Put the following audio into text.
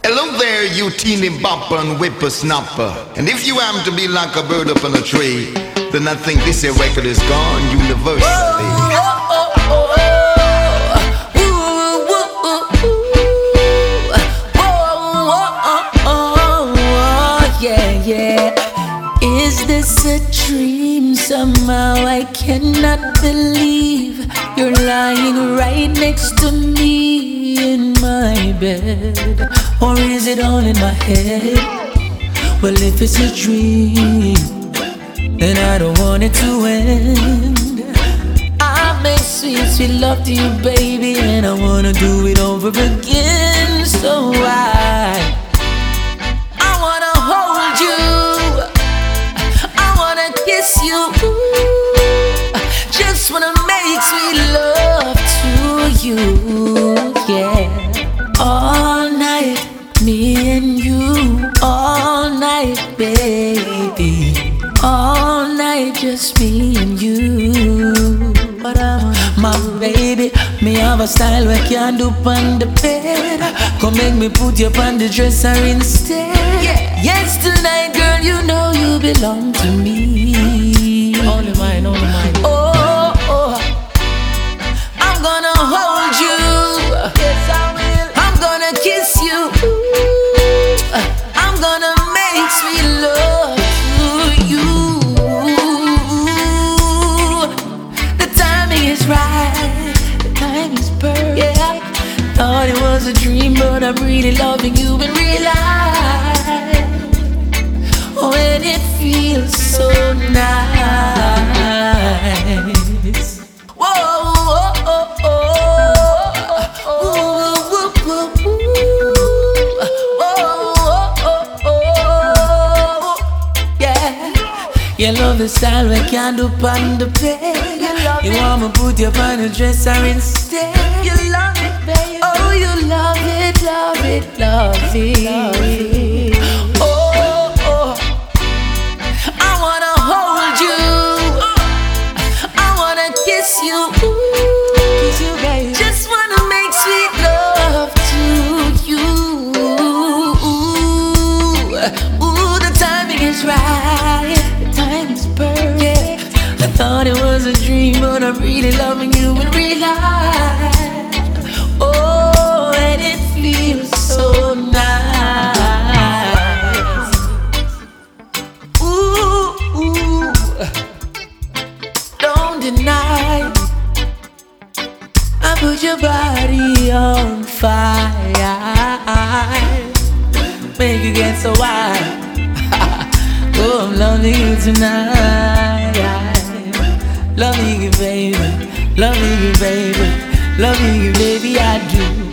Hello there, you teeny bopper and whippersnapper. And if you happen to be like a bird up on a tree, then I think this here record is gone universally. Yeah, yeah. Is this a dream? Somehow I cannot believe you're lying right next to me in my bed. Or is it all in my head? Well, if it's a dream, then I don't want it to end. I make sweet, sweet love to you, baby, and I wanna do it over again. So I wanna hold you, I wanna kiss you, just wanna make sweet love to you, yeah. All night, me and you, all night, baby. All night, just me and you. But my baby, me have a style where can't do on the bed. Come make me put you on the dresser instead. Yeah. Yes, tonight, girl, you know you belong to me. Only mine, only mine. Oh, oh, I'm gonna hold you. Yes, I will. I'm gonna kiss you. I'm gonna make sweet love to you. The timing is right. The time is perfect. Yeah. Thought it was a dream, but I'm really loving you in real life. Oh, and it feels so nice. Whoa, oh, oh, oh. You love the style we can't do on the bed. You want me put you on the dresser instead. You love it, baby. Oh, you love it, love it, love it. Oh, oh, I wanna hold you, I wanna kiss you, baby. Just wanna make sweet love to you. Ooh, the timing is right. Time's perfect. I thought it was a dream, but I'm really loving you in real life. Oh, and it feels so nice. Ooh, ooh. Don't deny, I put your body on fire, make you get so wild. Oh, I'm loving you tonight. Loving you, baby. Loving you, baby. Loving you, baby, I do.